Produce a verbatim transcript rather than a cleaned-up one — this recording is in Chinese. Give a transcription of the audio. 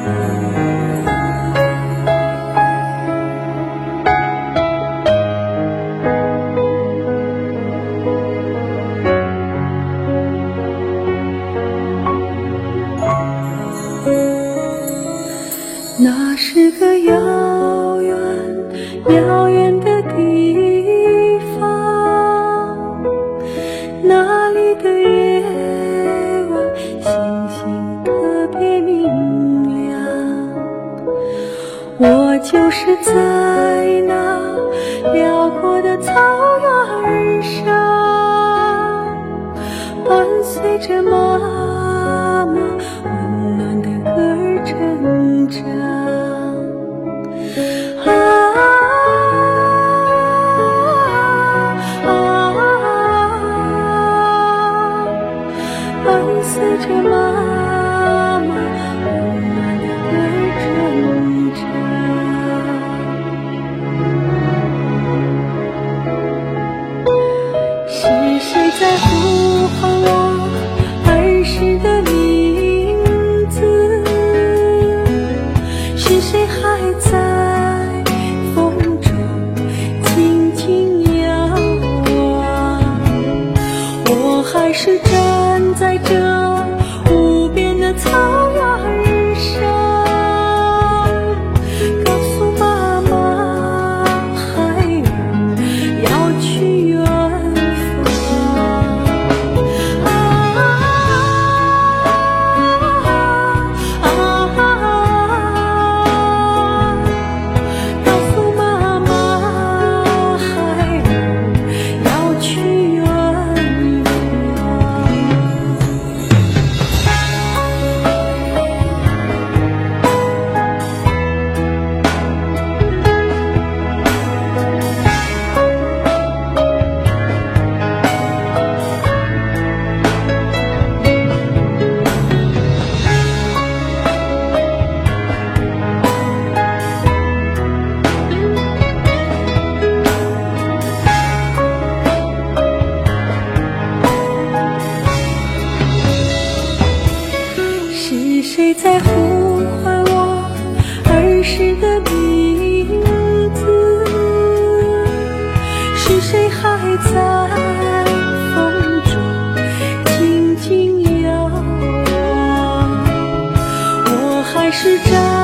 那是个遥远遥远的地方，那里的夜晚星星特别明亮。我就是在那辽阔的草原上，伴随着妈妈温暖的歌儿成长。啊啊啊，伴随着妈妈温暖的歌儿成长。是谁在呼唤我儿时的名字？是谁还在风中轻轻摇晃？我还是站在这无边的草原上，告诉妈妈孩儿要去远方。啊啊啊，告诉妈妈孩儿要去远是谁在呼唤我儿时的名字？是谁还在风中轻轻摇晃？我还是站